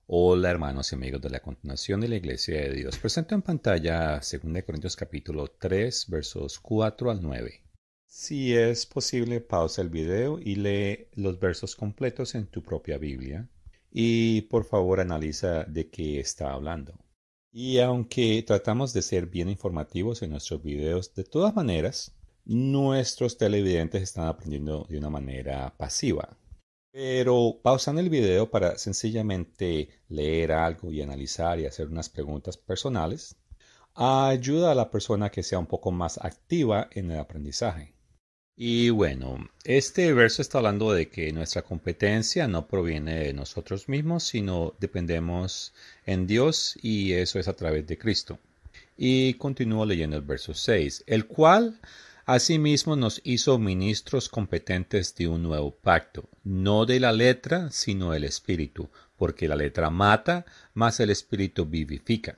Hola hermanos y amigos de la continuación de la Iglesia de Dios. Presento en pantalla 2 Corintios capítulo 3 versos 4 al 9. Si es posible, pausa el video y lee los versos completos en tu propia Biblia. Y por favor analiza de qué está hablando. Y aunque tratamos de ser bien informativos en nuestros videos, de todas maneras, nuestros televidentes están aprendiendo de una manera pasiva. Pero pausando el video para sencillamente leer algo y analizar y hacer unas preguntas personales, ayuda a la persona que sea un poco más activa en el aprendizaje. Y bueno, este verso está hablando de que nuestra competencia no proviene de nosotros mismos, sino dependemos en Dios y eso es a través de Cristo. Y continúo leyendo el verso 6, el cual asimismo nos hizo ministros competentes de un nuevo pacto, no de la letra, sino del espíritu, porque la letra mata, mas el espíritu vivifica.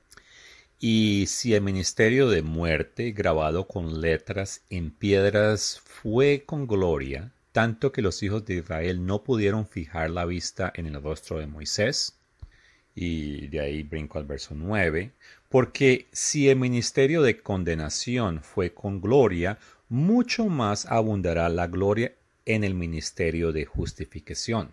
Y si el ministerio de muerte, grabado con letras en piedras, fue con gloria, tanto que los hijos de Israel no pudieron fijar la vista en el rostro de Moisés, y de ahí brinco al verso 9, porque si el ministerio de condenación fue con gloria, mucho más abundará la gloria en el ministerio de justificación.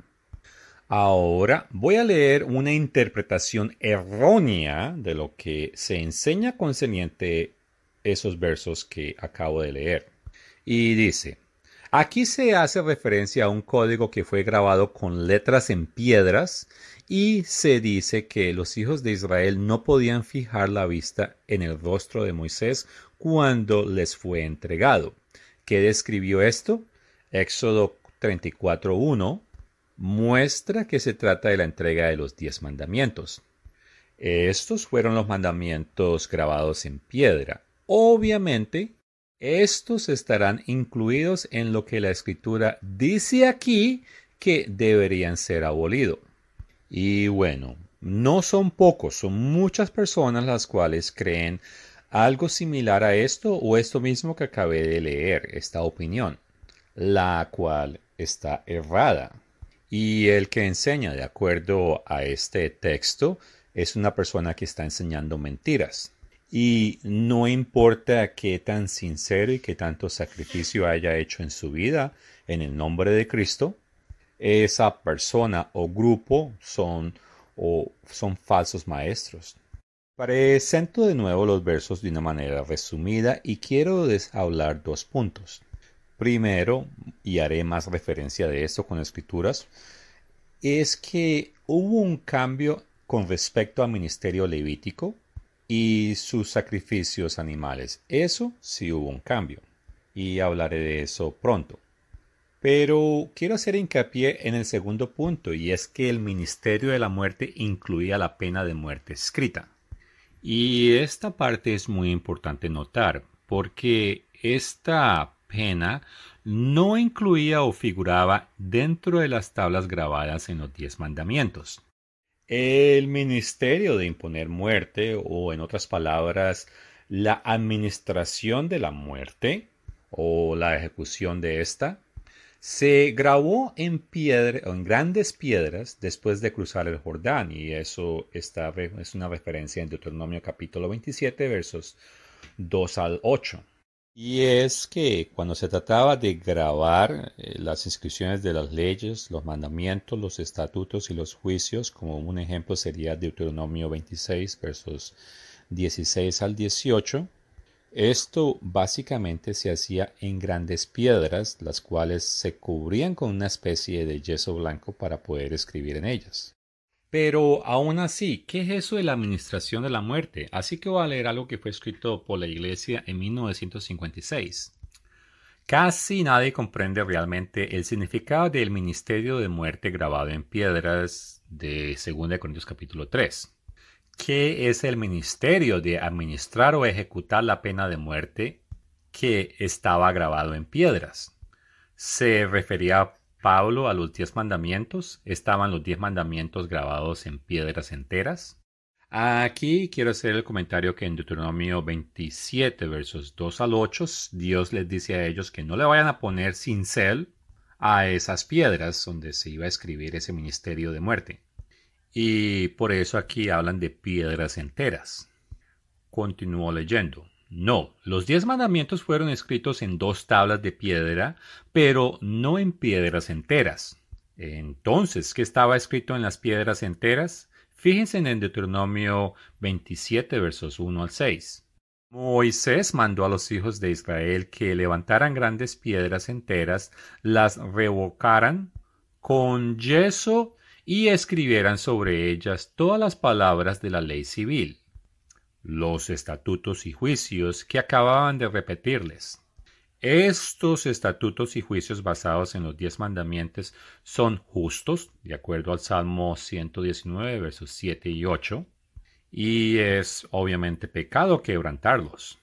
Ahora voy a leer una interpretación errónea de lo que se enseña concerniente esos versos que acabo de leer. Y dice, aquí se hace referencia a un código que fue grabado con letras en piedras y se dice que los hijos de Israel no podían fijar la vista en el rostro de Moisés cuando les fue entregado. ¿Qué describió esto? Éxodo 34:1 muestra que se trata de la entrega de los 10 mandamientos. Estos fueron los mandamientos grabados en piedra. Obviamente, estos estarán incluidos en lo que la Escritura dice aquí que deberían ser abolidos. Y bueno, no son pocos, son muchas personas las cuales creen algo similar a esto o esto mismo que acabé de leer, esta opinión, la cual está errada. Y el que enseña de acuerdo a este texto es una persona que está enseñando mentiras. Y no importa qué tan sincero y qué tanto sacrificio haya hecho en su vida en el nombre de Cristo, esa persona o grupo son falsos maestros. Presento de nuevo los versos de una manera resumida y quiero hablar 2 puntos. Primero, y haré más referencia de esto con escrituras, es que hubo un cambio con respecto al ministerio levítico y sus sacrificios animales. Eso sí hubo un cambio, y hablaré de eso pronto. Pero quiero hacer hincapié en el segundo punto, y es que el ministerio de la muerte incluía la pena de muerte escrita. Y esta parte es muy importante notar, porque esta pena no incluía o figuraba dentro de las tablas grabadas en los 10 mandamientos. El ministerio de imponer muerte, o en otras palabras, la administración de la muerte, o la ejecución de esta, se grabó en piedra o en grandes piedras después de cruzar el Jordán, y eso es una referencia en Deuteronomio capítulo 27 versos 2 al 8. Y es que cuando se trataba de grabar las inscripciones de las leyes, los mandamientos, los estatutos y los juicios, como un ejemplo sería Deuteronomio 26 versos 16 al 18, esto básicamente se hacía en grandes piedras, las cuales se cubrían con una especie de yeso blanco para poder escribir en ellas. Pero aún así, ¿qué es eso de la administración de la muerte? Así que voy a leer algo que fue escrito por la Iglesia en 1956. Casi nadie comprende realmente el significado del ministerio de muerte grabado en piedras de 2 Corintios capítulo 3. ¿Qué es el ministerio de administrar o ejecutar la pena de muerte que estaba grabado en piedras? ¿Se refería Pablo a los 10 mandamientos? ¿Estaban los 10 mandamientos grabados en piedras enteras? Aquí quiero hacer el comentario que en Deuteronomio 27 versos 2 al 8 Dios les dice a ellos que no le vayan a poner cincel a esas piedras donde se iba a escribir ese ministerio de muerte. Y por eso aquí hablan de piedras enteras. Continuó leyendo. No, los 10 mandamientos fueron escritos en 2 tablas de piedra, pero no en piedras enteras. Entonces, ¿qué estaba escrito en las piedras enteras? Fíjense en Deuteronomio 27, versos 1 al 6. Moisés mandó a los hijos de Israel que levantaran grandes piedras enteras, las revocaran con yeso y escribieran sobre ellas todas las palabras de la ley civil, los estatutos y juicios que acababan de repetirles. Estos estatutos y juicios basados en los 10 mandamientos son justos, de acuerdo al Salmo 119, versos 7 y 8, y es obviamente pecado quebrantarlos.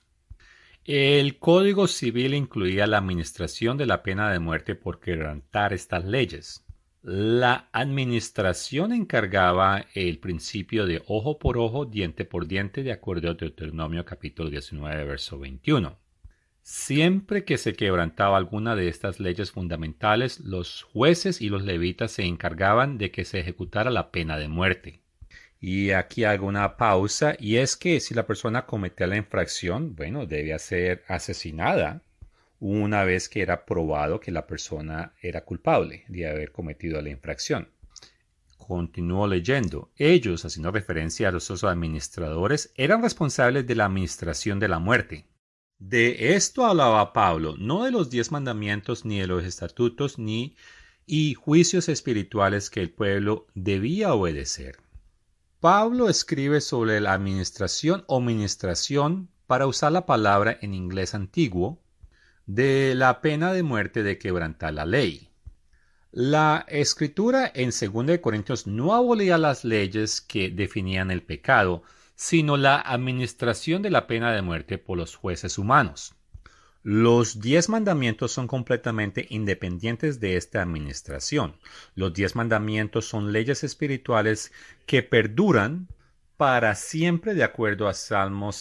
El Código Civil incluía la administración de la pena de muerte por quebrantar estas leyes. La administración encargaba el principio de ojo por ojo, diente por diente, de acuerdo a Deuteronomio capítulo 19, verso 21. Siempre que se quebrantaba alguna de estas leyes fundamentales, los jueces y los levitas se encargaban de que se ejecutara la pena de muerte. Y aquí hago una pausa, y es que si la persona cometía la infracción, bueno, debía ser asesinada una vez que era probado que la persona era culpable de haber cometido la infracción. Continúo leyendo. Ellos, haciendo referencia a los administradores, eran responsables de la administración de la muerte. De esto hablaba Pablo, no de los 10 mandamientos, ni de los estatutos, ni y juicios espirituales que el pueblo debía obedecer. Pablo escribe sobre la administración o ministración, para usar la palabra en inglés antiguo, de la pena de muerte de quebrantar la ley. La escritura en 2 Corintios no abolía las leyes que definían el pecado, sino la administración de la pena de muerte por los jueces humanos. Los 10 mandamientos son completamente independientes de esta administración. Los 10 mandamientos son leyes espirituales que perduran para siempre, de acuerdo a Salmos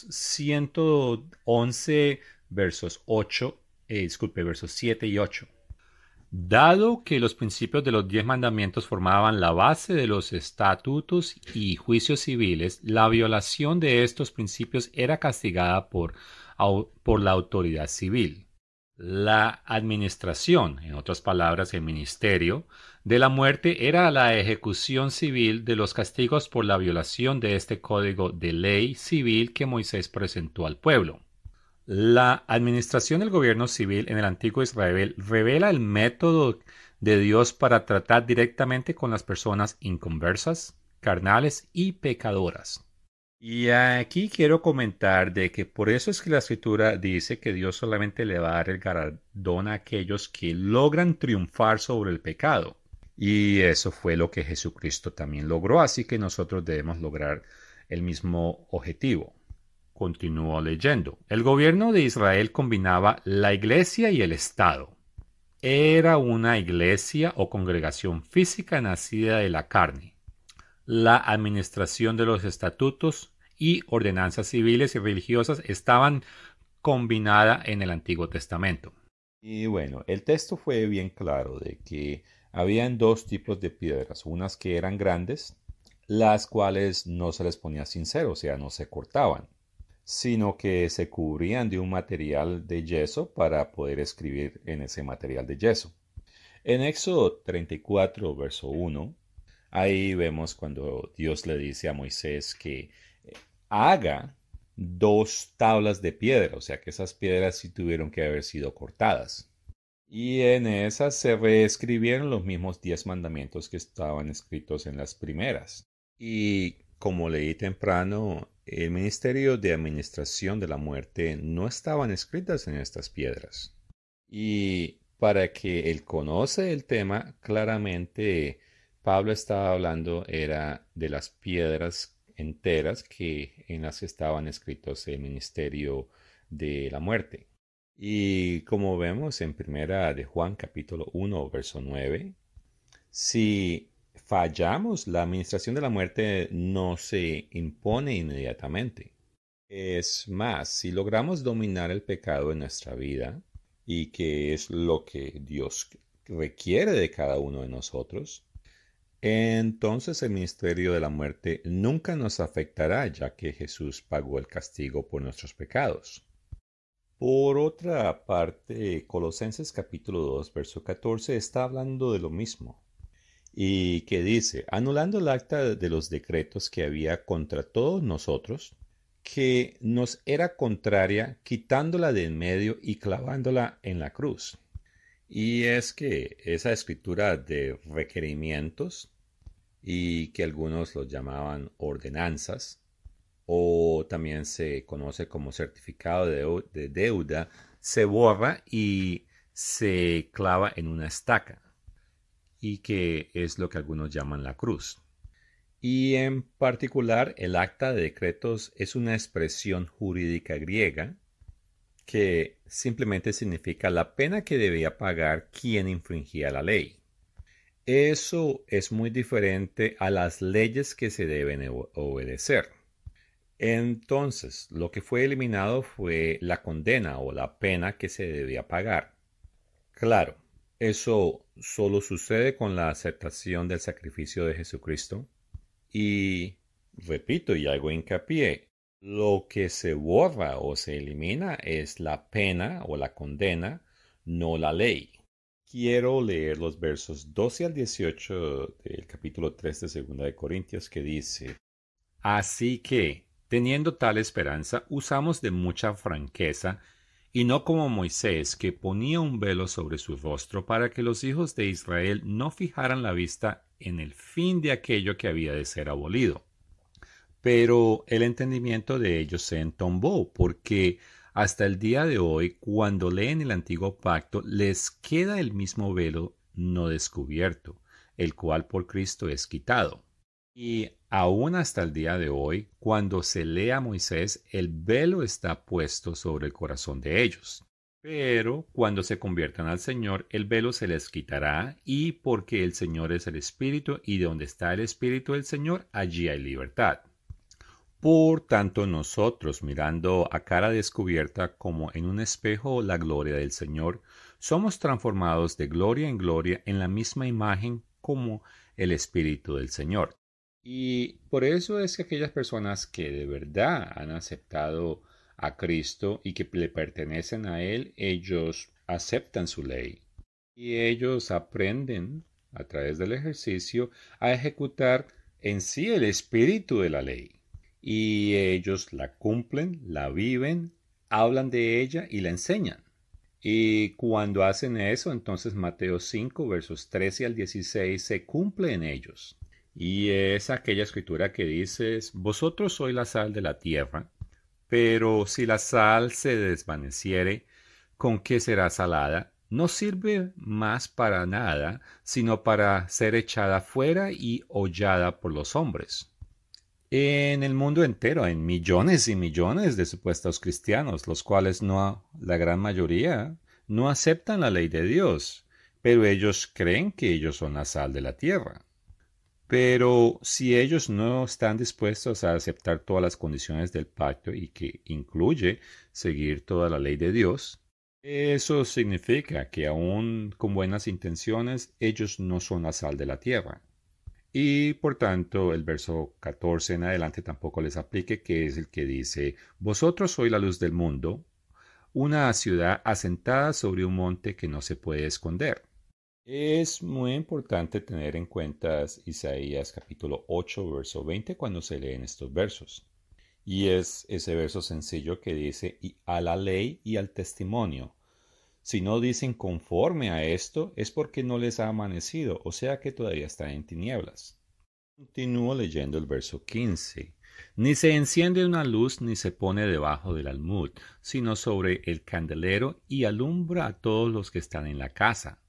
111, versos 7 y 8. Dado que los principios de los 10 mandamientos formaban la base de los estatutos y juicios civiles, la violación de estos principios era castigada por la autoridad civil. La administración, en otras palabras, el ministerio de la muerte, era la ejecución civil de los castigos por la violación de este código de ley civil que Moisés presentó al pueblo. La administración del gobierno civil en el antiguo Israel revela el método de Dios para tratar directamente con las personas inconversas, carnales y pecadoras. Y aquí quiero comentar de que por eso es que la escritura dice que Dios solamente le va a dar el galardón a aquellos que logran triunfar sobre el pecado. Y eso fue lo que Jesucristo también logró, así que nosotros debemos lograr el mismo objetivo. Continúo leyendo. El gobierno de Israel combinaba la iglesia y el Estado. Era una iglesia o congregación física nacida de la carne. La administración de los estatutos y ordenanzas civiles y religiosas estaban combinada en el Antiguo Testamento. Y bueno, el texto fue bien claro de que habían 2 tipos de piedras, unas que eran grandes, las cuales no se les ponía cincel, o sea, no se cortaban, sino que se cubrían de un material de yeso para poder escribir en ese material de yeso. En Éxodo 34, verso 1, ahí vemos cuando Dios le dice a Moisés que haga 2 tablas de piedra, o sea que esas piedras sí tuvieron que haber sido cortadas. Y en esas se reescribieron los mismos 10 mandamientos que estaban escritos en las primeras. Y como leí temprano, el ministerio de administración de la muerte no estaban escritas en estas piedras. Y para que él conoce el tema, claramente Pablo estaba hablando era de las piedras enteras en las que estaban escritos el ministerio de la muerte. Y como vemos en primera de Juan capítulo 1 verso 9, si fallamos, la administración de la muerte no se impone inmediatamente. Es más, si logramos dominar el pecado en nuestra vida, y que es lo que Dios requiere de cada uno de nosotros, entonces el ministerio de la muerte nunca nos afectará, ya que Jesús pagó el castigo por nuestros pecados. Por otra parte, Colosenses capítulo 2, verso 14 está hablando de lo mismo, y que dice, anulando el acta de los decretos que había contra todos nosotros, que nos era contraria, quitándola de en medio y clavándola en la cruz. Y es que esa escritura de requerimientos, y que algunos los llamaban ordenanzas, o también se conoce como certificado de deuda, se borra y se clava en una estaca, y que es lo que algunos llaman la cruz. Y en particular, el acta de decretos es una expresión jurídica griega que simplemente significa la pena que debía pagar quien infringía la ley. Eso es muy diferente a las leyes que se deben obedecer. Entonces, lo que fue eliminado fue la condena o la pena que se debía pagar. Claro, eso solo sucede con la aceptación del sacrificio de Jesucristo. Y, repito y hago hincapié, lo que se borra o se elimina es la pena o la condena, no la ley. Quiero leer los versos 12 al 18 del capítulo 3 de 2 de Corintios que dice, así que, teniendo tal esperanza, usamos de mucha franqueza, y no como Moisés, que ponía un velo sobre su rostro para que los hijos de Israel no fijaran la vista en el fin de aquello que había de ser abolido. Pero el entendimiento de ellos se entombó, porque hasta el día de hoy, cuando leen el antiguo pacto, les queda el mismo velo no descubierto, el cual por Cristo es quitado. Y aún hasta el día de hoy, cuando se lee a Moisés, el velo está puesto sobre el corazón de ellos. Pero cuando se conviertan al Señor, el velo se les quitará, y porque el Señor es el Espíritu, y donde está el Espíritu del Señor, allí hay libertad. Por tanto, nosotros, mirando a cara descubierta como en un espejo la gloria del Señor, somos transformados de gloria en gloria en la misma imagen como el Espíritu del Señor. Y por eso es que aquellas personas que de verdad han aceptado a Cristo y que le pertenecen a Él, ellos aceptan su ley. Y ellos aprenden a través del ejercicio a ejecutar en sí el espíritu de la ley. Y ellos la cumplen, la viven, hablan de ella y la enseñan. Y cuando hacen eso, entonces Mateo 5, versos 13 al 16 se cumple en ellos. Y es aquella escritura que dice, vosotros sois la sal de la tierra, pero si la sal se desvaneciere, ¿con qué será salada? No sirve más para nada, sino para ser echada fuera y hollada por los hombres. En el mundo entero hay millones y millones de supuestos cristianos, los cuales la gran mayoría, no aceptan la ley de Dios, pero ellos creen que ellos son la sal de la tierra. Pero si ellos no están dispuestos a aceptar todas las condiciones del pacto y que incluye seguir toda la ley de Dios, eso significa que aun con buenas intenciones, ellos no son la sal de la tierra. Y por tanto, el verso 14 en adelante tampoco les aplique, que es el que dice, vosotros sois la luz del mundo, una ciudad asentada sobre un monte que no se puede esconder. Es muy importante tener en cuenta Isaías capítulo 8, verso 20 cuando se leen estos versos. Y es ese verso sencillo que dice, y a la ley y al testimonio. Si no dicen conforme a esto, es porque no les ha amanecido, o sea que todavía están en tinieblas. Continúo leyendo el verso 15. Ni se enciende una luz ni se pone debajo del almud, sino sobre el candelero y alumbra a todos los que están en la casa.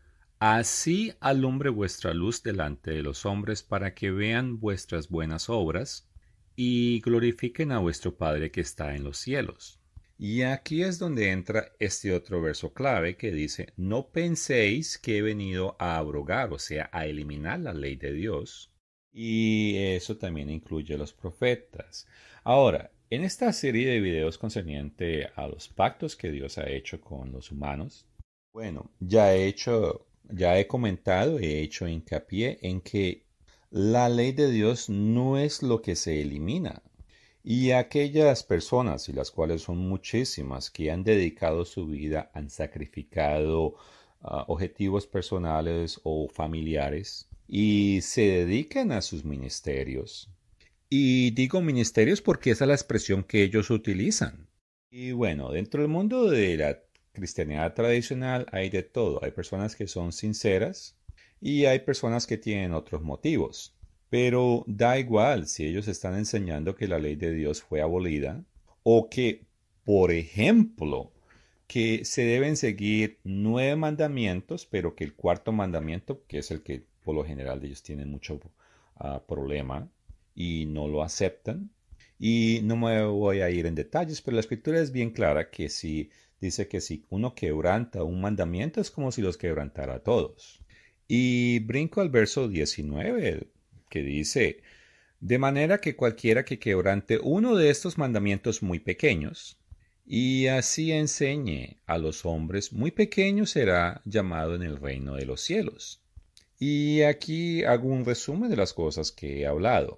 Así alumbre vuestra luz delante de los hombres para que vean vuestras buenas obras y glorifiquen a vuestro Padre que está en los cielos. Y aquí es donde entra este otro verso clave que dice, no penséis que he venido a abrogar, o sea, a eliminar la ley de Dios. Y eso también incluye a los profetas. Ahora, en esta serie de videos concerniente a los pactos que Dios ha hecho con los humanos, bueno, ya he hecho ya he comentado, he hecho hincapié en que la ley de Dios no es lo que se elimina. Y aquellas personas, y las cuales son muchísimas, que han dedicado su vida, han sacrificado objetivos personales o familiares y se dedican a sus ministerios. Y digo ministerios porque esa es la expresión que ellos utilizan. Y bueno, dentro del mundo de la cristianidad tradicional hay de todo. Hay personas que son sinceras y hay personas que tienen otros motivos. Pero da igual si ellos están enseñando que la ley de Dios fue abolida o que, por ejemplo, que se deben seguir 9 mandamientos, pero que el cuarto mandamiento, que es el que por lo general ellos tienen mucho problema y no lo aceptan. Y no me voy a ir en detalles, pero la escritura es bien clara que si dice que si uno quebranta un mandamiento es como si los quebrantara a todos. Y brinco al verso 19 que dice, de manera que cualquiera que quebrante uno de estos mandamientos muy pequeños, y así enseñe a los hombres, muy pequeño será llamado en el reino de los cielos. Y aquí hago un resumen de las cosas que he hablado.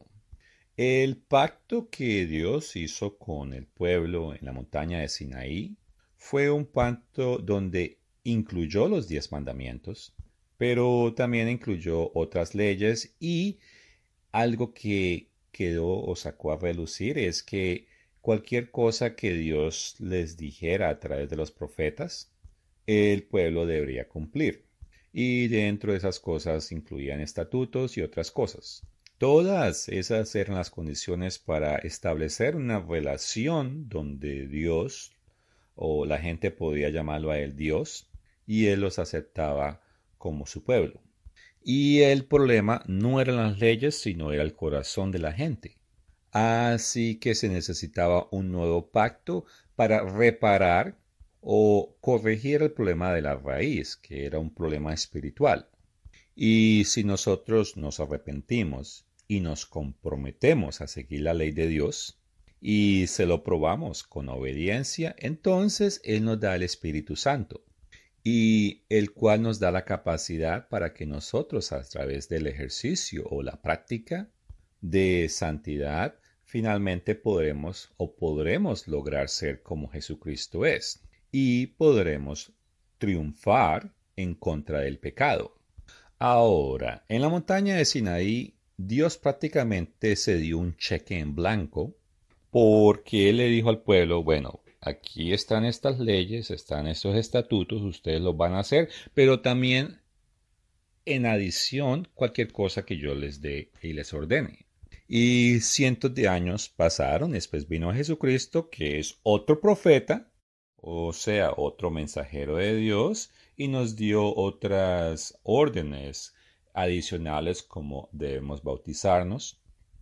El pacto que Dios hizo con el pueblo en la montaña de Sinaí fue un pacto donde incluyó los 10 mandamientos, pero también incluyó otras leyes y algo que quedó o sacó a relucir es que cualquier cosa que Dios les dijera a través de los profetas, el pueblo debería cumplir. Y dentro de esas cosas incluían estatutos y otras cosas. Todas esas eran las condiciones para establecer una relación donde Dios o la gente podía llamarlo a él Dios y él los aceptaba como su pueblo. Y el problema no eran las leyes, sino era el corazón de la gente. Así que se necesitaba un nuevo pacto para reparar o corregir el problema de la raíz, que era un problema espiritual. Y si nosotros nos arrepentimos y nos comprometemos a seguir la ley de Dios y se lo probamos con obediencia, entonces Él nos da el Espíritu Santo y el cual nos da la capacidad para que nosotros a través del ejercicio o la práctica de santidad finalmente podremos lograr ser como Jesucristo es y podremos triunfar en contra del pecado. Ahora, en la montaña de Sinaí, Dios prácticamente se dio un cheque en blanco porque Él le dijo al pueblo, bueno, aquí están estas leyes, están estos estatutos, ustedes los van a hacer, pero también en adición cualquier cosa que yo les dé y les ordene. Y cientos de años pasaron, después vino Jesucristo, que es otro profeta, o sea, otro mensajero de Dios, y nos dio otras órdenes adicionales como debemos bautizarnos.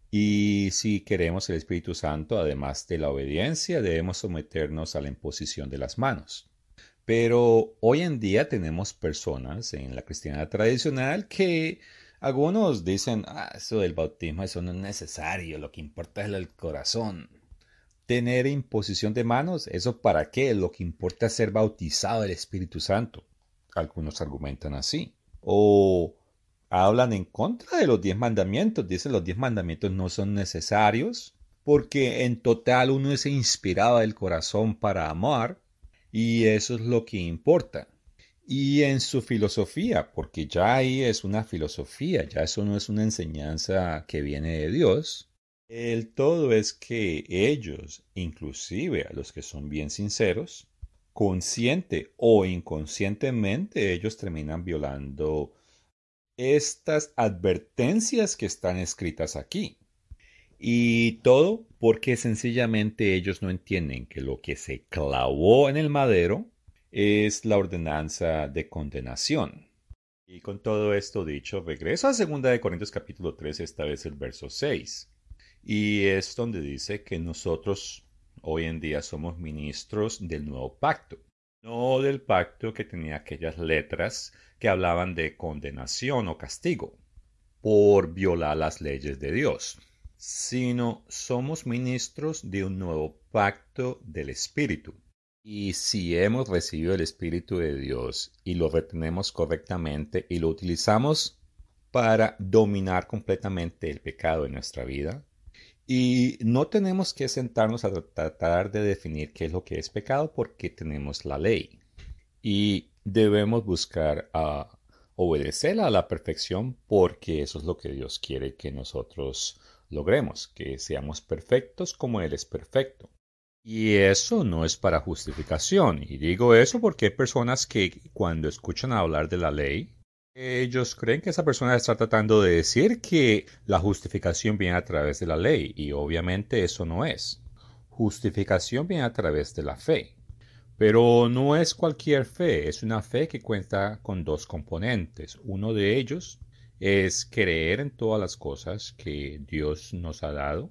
Y si queremos el Espíritu Santo, además de la obediencia, debemos someternos a la imposición de las manos. Pero hoy en día tenemos personas en la cristiandad tradicional que algunos dicen, eso del bautismo, eso no es necesario, lo que importa es el corazón. Tener imposición de manos, ¿eso para qué? Lo que importa es ser bautizado del Espíritu Santo. Algunos argumentan así. O hablan en contra de los 10 mandamientos. Dicen los 10 mandamientos no son necesarios porque en total uno es inspirado del corazón para amar y eso es lo que importa. Y en su filosofía, porque ya ahí es una filosofía, ya eso no es una enseñanza que viene de Dios. El todo es que ellos, inclusive a los que son bien sinceros, consciente o inconscientemente, ellos terminan violando estas advertencias que están escritas aquí. Y todo porque sencillamente ellos no entienden que lo que se clavó en el madero es la ordenanza de condenación. Y con todo esto dicho, regreso a 2 Corintios capítulo 3, esta vez el verso 6. Y es donde dice que nosotros hoy en día somos ministros del nuevo pacto. No del pacto que tenía aquellas letras que hablaban de condenación o castigo por violar las leyes de Dios, sino somos ministros de un nuevo pacto del Espíritu. Y si hemos recibido el Espíritu de Dios y lo retenemos correctamente y lo utilizamos para dominar completamente el pecado en nuestra vida, y no tenemos que sentarnos a tratar de definir qué es lo que es pecado porque tenemos la ley. Y debemos buscar obedecerla a la perfección porque eso es lo que Dios quiere que nosotros logremos, que seamos perfectos como Él es perfecto. Y eso no es para justificación. Y digo eso porque hay personas que cuando escuchan hablar de la ley, ellos creen que esa persona está tratando de decir que la justificación viene a través de la ley. Y obviamente eso no es. Justificación viene a través de la fe. Pero no es cualquier fe, es una fe que cuenta con dos componentes. Uno de ellos es creer en todas las cosas que Dios nos ha dado.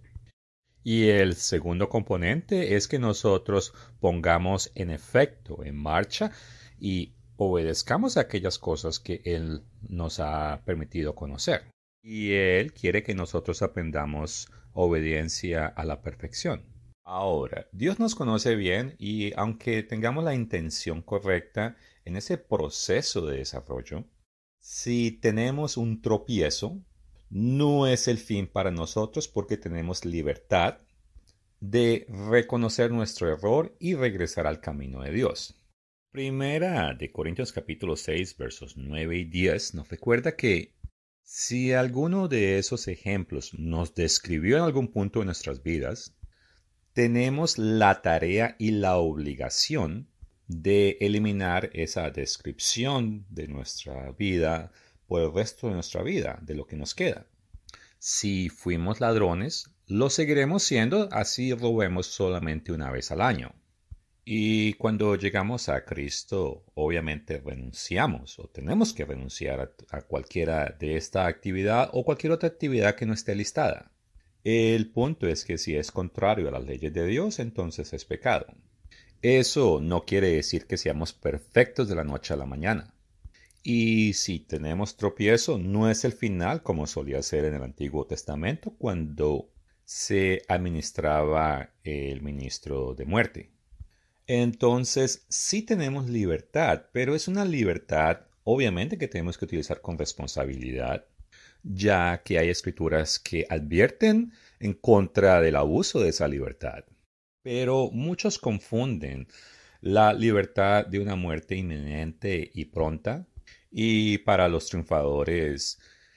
Y el segundo componente es que nosotros pongamos en efecto, en marcha, y obedezcamos aquellas cosas que Él nos ha permitido conocer. Y Él quiere que nosotros aprendamos obediencia a la perfección. Ahora, Dios nos conoce bien y aunque tengamos la intención correcta en ese proceso de desarrollo, si tenemos un tropiezo, no es el fin para nosotros porque tenemos libertad de reconocer nuestro error y regresar al camino de Dios. Primera de Corintios capítulo 6 versos 9 y 10 nos recuerda que si alguno de esos ejemplos nos describió en algún punto de nuestras vidas, tenemos la tarea y la obligación de eliminar esa descripción de nuestra vida por el resto de nuestra vida, de lo que nos queda. Si fuimos ladrones, lo seguiremos siendo, así robemos solamente una vez al año. Y cuando llegamos a Cristo, obviamente renunciamos o tenemos que renunciar a cualquiera de esta actividad o cualquier otra actividad que no esté listada. El punto es que si es contrario a las leyes de Dios, entonces es pecado. Eso no quiere decir que seamos perfectos de la noche a la mañana. Y si tenemos tropiezo, no es el final como solía ser en el Antiguo Testamento cuando se administraba el ministro de muerte. Entonces, sí tenemos libertad, pero es una libertad obviamente que tenemos que utilizar con responsabilidad, ya que hay escrituras que advierten en contra del abuso de esa libertad. Pero muchos confunden la libertad de una muerte inminente y pronta y para los triunfadores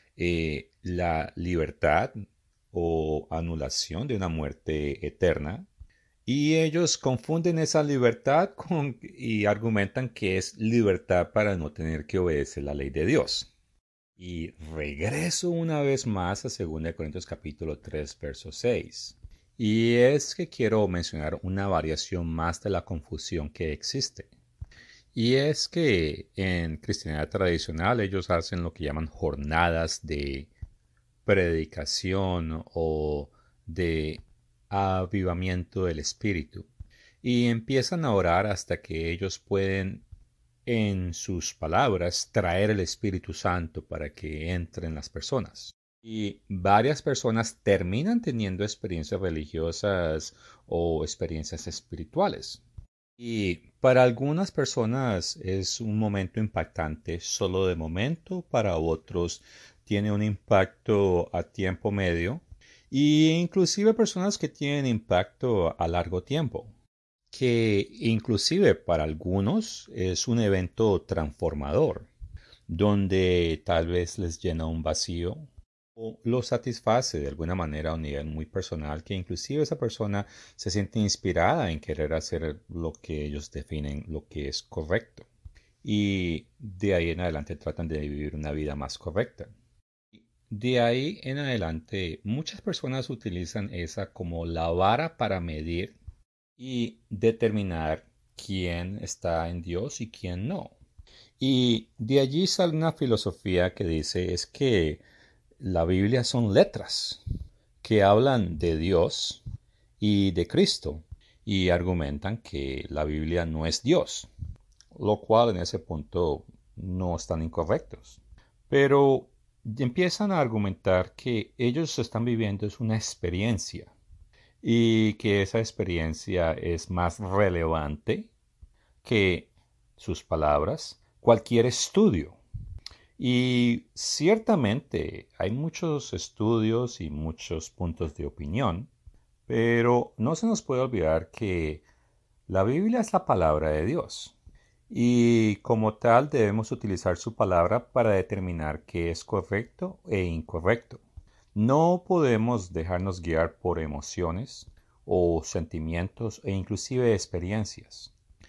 la libertad o anulación de una muerte eterna. Y ellos confunden esa libertad y argumentan que es libertad para no tener que obedecer la ley de Dios. Y regreso una vez más a 2 Corintios capítulo 3, verso 6. Y es que quiero mencionar una variación más de la confusión que existe. Y es que en cristiandad tradicional ellos hacen lo que llaman jornadas de predicación o de avivamiento del espíritu. Y empiezan a orar hasta que ellos pueden, en sus palabras, traer el Espíritu Santo para que entre en las personas. Y varias personas terminan teniendo experiencias religiosas o experiencias espirituales. Y para algunas personas es un momento impactante solo de momento, para otros tiene un impacto a tiempo medio y inclusive personas que tienen impacto a largo tiempo, que inclusive para algunos es un evento transformador, donde tal vez les llena un vacío o lo satisface de alguna manera a un nivel muy personal, que inclusive esa persona se siente inspirada en querer hacer lo que ellos definen lo que es correcto. Y de ahí en adelante tratan de vivir una vida más correcta. De ahí en adelante, muchas personas utilizan esa como la vara para medir y determinar quién está en Dios y quién no. Y de allí sale una filosofía que dice es que la Biblia son letras que hablan de Dios y de Cristo y argumentan que la Biblia no es Dios, lo cual en ese punto no están incorrectos. Pero empiezan a argumentar que ellos están viviendo es una experiencia y que esa experiencia es más relevante que sus palabras cualquier estudio. Y ciertamente hay muchos estudios y muchos puntos de opinión, pero no se nos puede olvidar que la Biblia es la palabra de Dios. Y como tal debemos utilizar su palabra para determinar qué es correcto e incorrecto. No podemos dejarnos guiar por emociones o sentimientos e inclusive experiencias.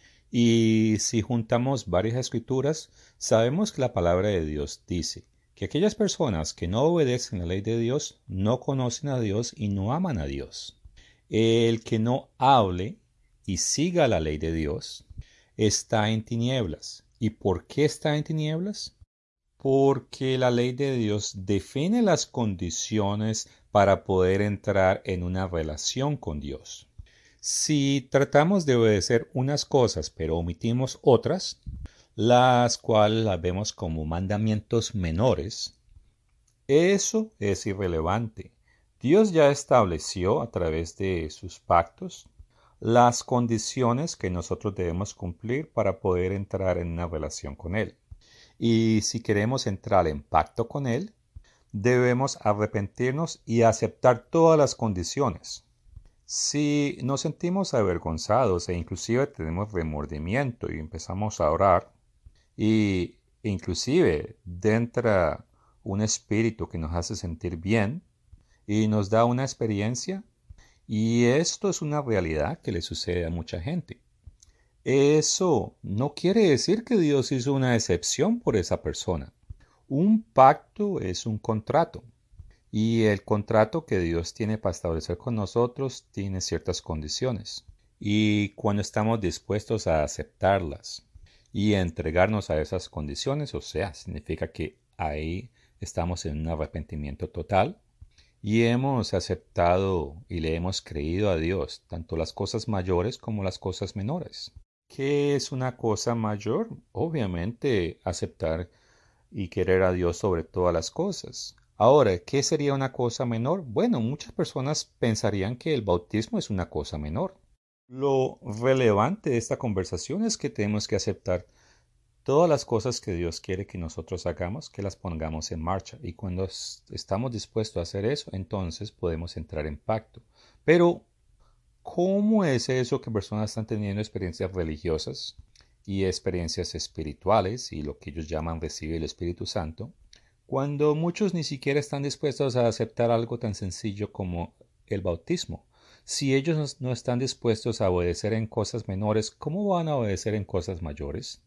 Y si juntamos varias escrituras, sabemos que la palabra de Dios dice que aquellas personas que no obedecen la ley de Dios no conocen a Dios y no aman a Dios. El que no hable y siga la ley de Dios está en tinieblas. ¿Y por qué está en tinieblas? Porque la ley de Dios define las condiciones para poder entrar en una relación con Dios. Si tratamos de obedecer unas cosas pero omitimos otras, las cuales las vemos como mandamientos menores, eso es irrelevante. Dios ya estableció a través de sus pactos las condiciones que nosotros debemos cumplir para poder entrar en una relación con Él. Y si queremos entrar en pacto con Él, debemos arrepentirnos y aceptar todas las condiciones. Si nos sentimos avergonzados e inclusive tenemos remordimiento y empezamos a orar, y inclusive entra un espíritu que nos hace sentir bien y nos da una experiencia, y esto es una realidad que le sucede a mucha gente. Eso no quiere decir que Dios hizo una excepción por esa persona. Un pacto es un contrato. Y el contrato que Dios tiene para establecer con nosotros tiene ciertas condiciones. Y cuando estamos dispuestos a aceptarlas y a entregarnos a esas condiciones, o sea, significa que ahí estamos en un arrepentimiento total y hemos aceptado y le hemos creído a Dios tanto las cosas mayores como las cosas menores. ¿Qué es una cosa mayor? Obviamente aceptar y querer a Dios sobre todas las cosas. Ahora, ¿qué sería una cosa menor? Bueno, muchas personas pensarían que el bautismo es una cosa menor. Lo relevante de esta conversación es que tenemos que aceptar todas las cosas que Dios quiere que nosotros hagamos, que las pongamos en marcha. Y cuando estamos dispuestos a hacer eso, entonces podemos entrar en pacto. Pero, ¿cómo es eso que personas están teniendo experiencias religiosas y experiencias espirituales y lo que ellos llaman recibir el Espíritu Santo, cuando muchos ni siquiera están dispuestos a aceptar algo tan sencillo como el bautismo? Si ellos no están dispuestos a obedecer en cosas menores, ¿cómo van a obedecer en cosas mayores?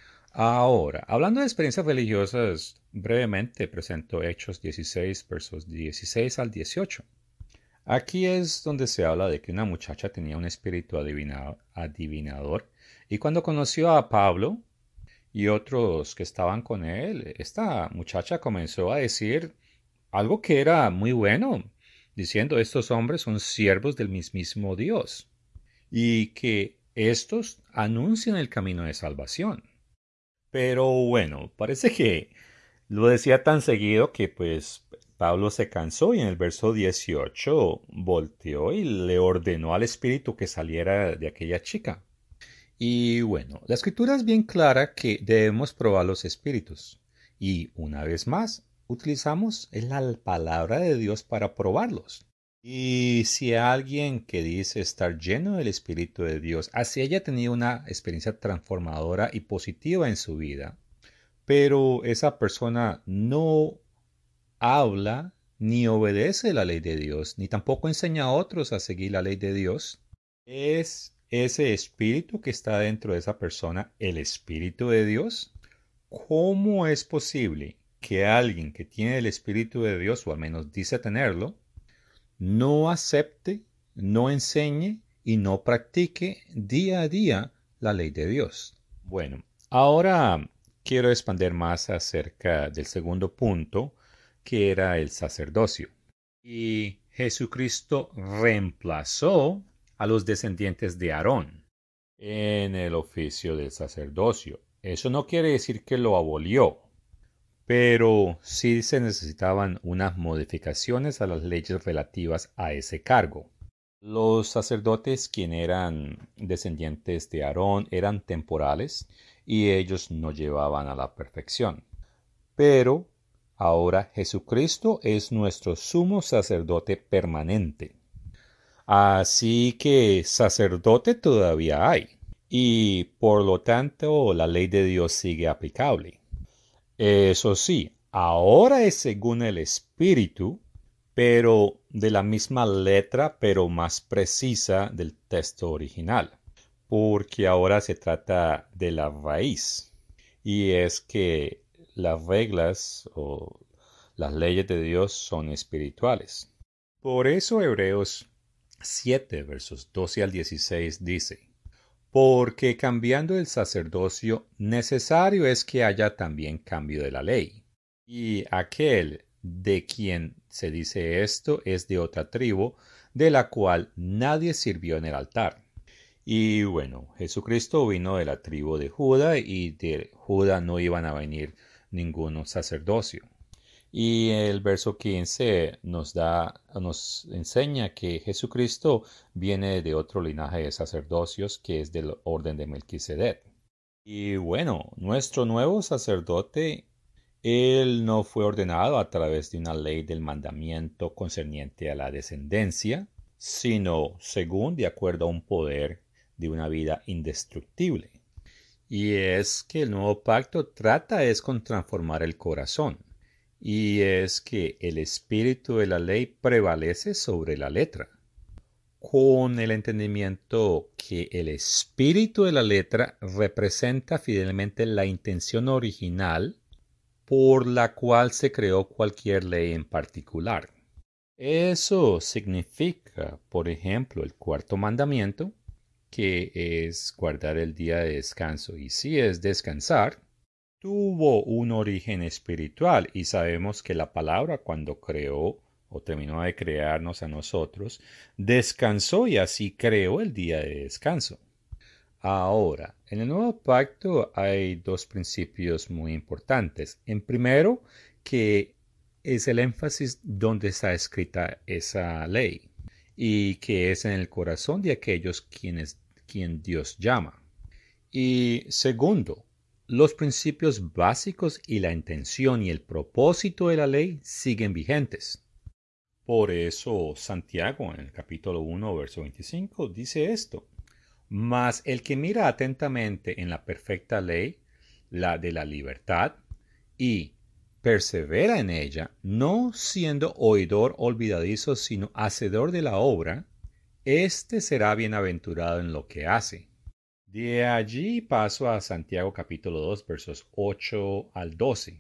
Ahora, hablando de experiencias religiosas, brevemente presento Hechos 16, versos 16 al 18. Aquí es donde se habla de que una muchacha tenía un espíritu adivinador, y cuando conoció a Pablo y otros que estaban con él, esta muchacha comenzó a decir algo que era muy bueno, diciendo estos hombres son siervos del mismísimo Dios y que estos anuncian el camino de salvación. Pero bueno, parece que lo decía tan seguido que pues Pablo se cansó y en el verso 18 volteó y le ordenó al espíritu que saliera de aquella chica. Y bueno, la escritura es bien clara que debemos probar los espíritus. Y una vez más, utilizamos la palabra de Dios para probarlos. Y si alguien que dice estar lleno del Espíritu de Dios, así haya tenido una experiencia transformadora y positiva en su vida, pero esa persona no habla ni obedece la ley de Dios, ni tampoco enseña a otros a seguir la ley de Dios, ¿es ese espíritu que está dentro de esa persona el Espíritu de Dios? ¿Cómo es posible que alguien que tiene el Espíritu de Dios, o al menos dice tenerlo, no acepte, no enseñe y no practique día a día la ley de Dios? Bueno, ahora quiero expandir más acerca del segundo punto, que era el sacerdocio. Y Jesucristo reemplazó a los descendientes de Aarón en el oficio del sacerdocio. Eso no quiere decir que lo abolió, pero sí se necesitaban unas modificaciones a las leyes relativas a ese cargo. Los sacerdotes, quienes eran descendientes de Aarón, eran temporales y ellos no llevaban a la perfección. Pero ahora Jesucristo es nuestro sumo sacerdote permanente. Así que sacerdote todavía hay. Y por lo tanto la ley de Dios sigue aplicable. Eso sí, ahora es según el Espíritu, pero de la misma letra, pero más precisa del texto original, porque ahora se trata de la raíz, y es que las reglas o las leyes de Dios son espirituales. Por eso Hebreos 7, versos 12 al 16 dice, porque cambiando el sacerdocio, necesario es que haya también cambio de la ley. Y aquel de quien se dice esto es de otra tribu, de la cual nadie sirvió en el altar. Y bueno, Jesucristo vino de la tribu de Judá y de Judá no iban a venir ningún sacerdocio. Y el verso 15 nos enseña que Jesucristo viene de otro linaje de sacerdocios que es del orden de Melquisedec. Y bueno, nuestro nuevo sacerdote, él no fue ordenado a través de una ley del mandamiento concerniente a la descendencia, sino según de acuerdo a un poder de una vida indestructible. Y es que el nuevo pacto trata es con transformar el corazón. Y es que el espíritu de la ley prevalece sobre la letra, con el entendimiento que el espíritu de la letra representa fielmente la intención original por la cual se creó cualquier ley en particular. Eso significa, por ejemplo, el cuarto mandamiento, que es guardar el día de descanso, y si es descansar, tuvo un origen espiritual y sabemos que la palabra cuando creó o terminó de crearnos a nosotros, descansó y así creó el día de descanso. Ahora, en el nuevo pacto hay dos principios muy importantes. En primero, que es el énfasis donde está escrita esa ley y que es en el corazón de aquellos quien Dios llama. Y segundo, los principios básicos y la intención y el propósito de la ley siguen vigentes. Por eso Santiago en el capítulo 1, verso 25 dice esto. Mas el que mira atentamente en la perfecta ley, la de la libertad, y persevera en ella, no siendo oidor olvidadizo, sino hacedor de la obra, éste será bienaventurado en lo que hace. De allí paso a Santiago capítulo 2 versos 8 al 12.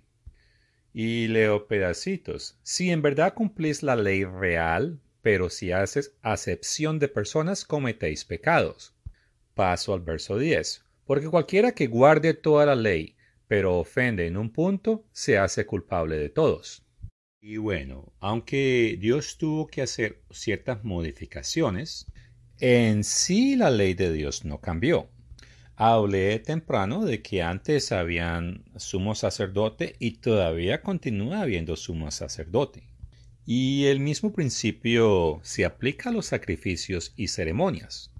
Y leo pedacitos. Si en verdad cumplís la ley real, pero si haces acepción de personas, cometéis pecados. Paso al verso 10. Porque cualquiera que guarde toda la ley, pero ofende en un punto, se hace culpable de todos. Y bueno, aunque Dios tuvo que hacer ciertas modificaciones, en sí la ley de Dios no cambió. Hablé temprano de que antes habían sumo sacerdote y todavía continúa habiendo sumo sacerdote. Y el mismo principio se aplica a los sacrificios y ceremonias.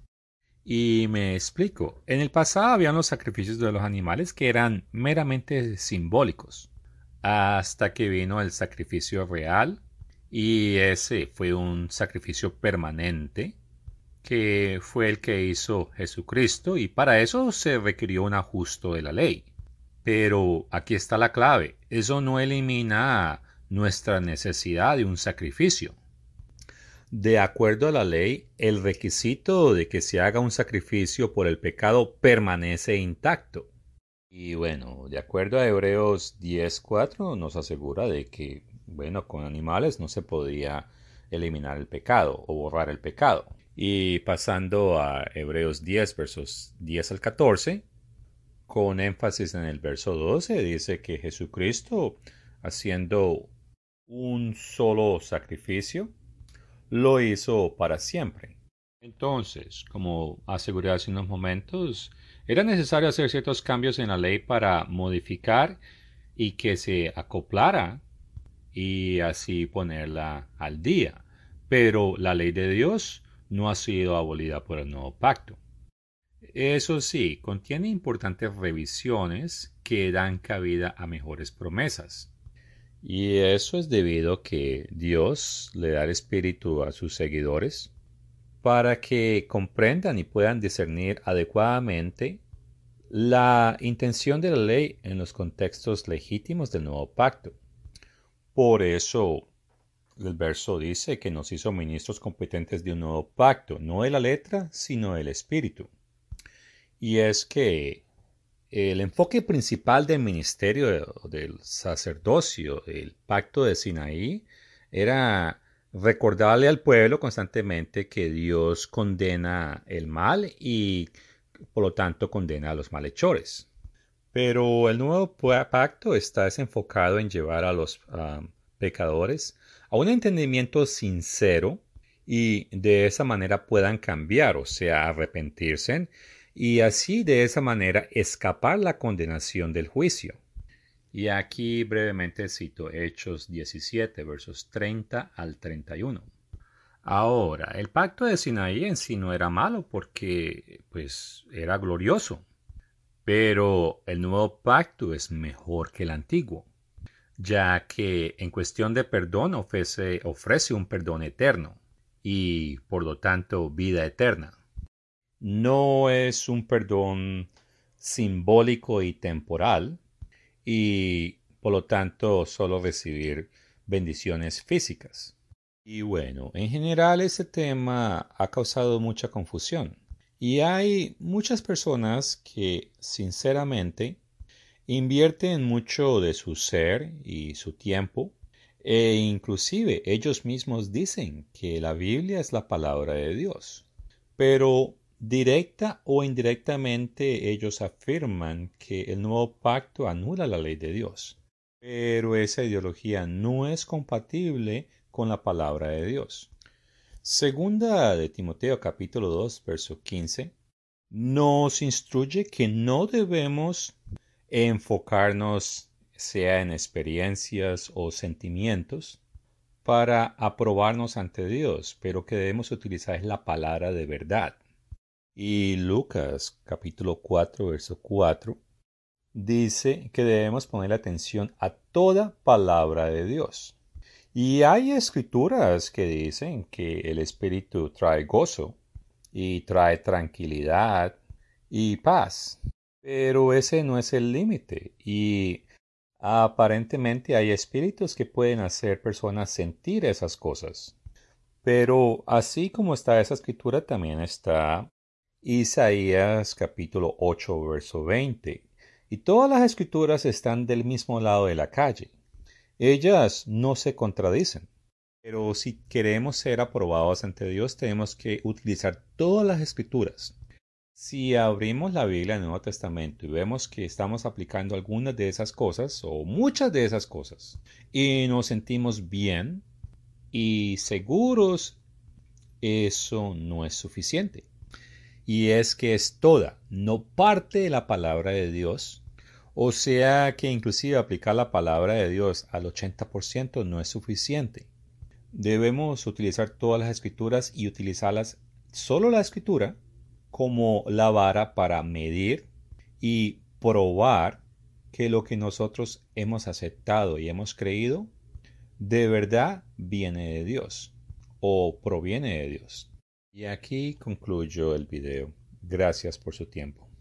Y me explico. En el pasado habían los sacrificios de los animales que eran meramente simbólicos, hasta que vino el sacrificio real, y ese fue un sacrificio permanente, que fue el que hizo Jesucristo, y para eso se requirió un ajuste de la ley. Pero aquí está la clave, eso no elimina nuestra necesidad de un sacrificio. De acuerdo a la ley, el requisito de que se haga un sacrificio por el pecado permanece intacto. Y bueno, de acuerdo a Hebreos 10:4 nos asegura de que, bueno, con animales no se podía eliminar el pecado o borrar el pecado. Y pasando a Hebreos 10, versos 10 al 14, con énfasis en el verso 12, dice que Jesucristo, haciendo un solo sacrificio, lo hizo para siempre. Entonces, como aseguré hace unos momentos, era necesario hacer ciertos cambios en la ley para modificar y que se acoplara y así ponerla al día. Pero la ley de Dios no ha sido abolida por el nuevo pacto. Eso sí, contiene importantes revisiones que dan cabida a mejores promesas. Y eso es debido a que Dios le da el Espíritu a sus seguidores para que comprendan y puedan discernir adecuadamente la intención de la ley en los contextos legítimos del nuevo pacto. Por eso el verso dice que nos hizo ministros competentes de un nuevo pacto, no de la letra, sino del Espíritu. Y es que el enfoque principal del ministerio del sacerdocio, del pacto de Sinaí, era recordarle al pueblo constantemente que Dios condena el mal y por lo tanto condena a los malhechores. Pero el nuevo pacto está desenfocado en llevar a los pecadores a un entendimiento sincero y de esa manera puedan cambiar, o sea, arrepentirse y así de esa manera escapar la condenación del juicio. Y aquí brevemente cito Hechos 17, versos 30 al 31. Ahora, el pacto de Sinaí en sí no era malo porque, pues, era glorioso. Pero el nuevo pacto es mejor que el antiguo, ya que en cuestión de perdón ofrece un perdón eterno y por lo tanto vida eterna. No es un perdón simbólico y temporal y por lo tanto solo recibir bendiciones físicas. Y bueno, en general ese tema ha causado mucha confusión. Y hay muchas personas que sinceramente invierten mucho de su ser y su tiempo e inclusive ellos mismos dicen que la Biblia es la palabra de Dios. Pero directa o indirectamente ellos afirman que el nuevo pacto anula la ley de Dios. Pero esa ideología no es compatible con la palabra de Dios. Segunda de Timoteo capítulo 2 verso 15 nos instruye que no debemos enfocarnos sea en experiencias o sentimientos para aprobarnos ante Dios, pero que debemos utilizar la palabra de verdad. Y Lucas capítulo 4 verso 4 dice que debemos poner atención a toda palabra de Dios. Y hay escrituras que dicen que el Espíritu trae gozo y trae tranquilidad y paz. Pero ese no es el límite. Y aparentemente hay espíritus que pueden hacer personas sentir esas cosas. Pero así como está esa escritura, también está Isaías capítulo 8, verso 20. Y todas las escrituras están del mismo lado de la calle. Ellas no se contradicen. Pero si queremos ser aprobados ante Dios, tenemos que utilizar todas las escrituras. Si abrimos la Biblia del Nuevo Testamento y vemos que estamos aplicando algunas de esas cosas o muchas de esas cosas y nos sentimos bien y seguros, eso no es suficiente. Y es que es toda, no parte de la palabra de Dios. O sea que inclusive aplicar la palabra de Dios al 80% no es suficiente. Debemos utilizar todas las escrituras y utilizarlas, solo la escritura, como la vara para medir y probar que lo que nosotros hemos aceptado y hemos creído de verdad viene de Dios o proviene de Dios. Y aquí concluyo el video. Gracias por su tiempo.